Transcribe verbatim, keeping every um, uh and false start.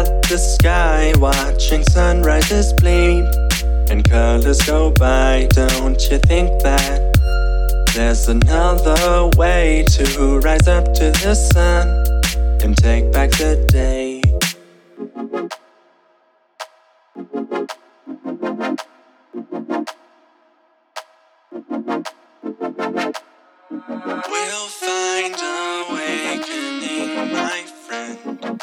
at the sky, watching sunrises bleed and colors go by. Don't you think that there's another way to rise up to the sun and take back the day? We'll find awakening, my friend.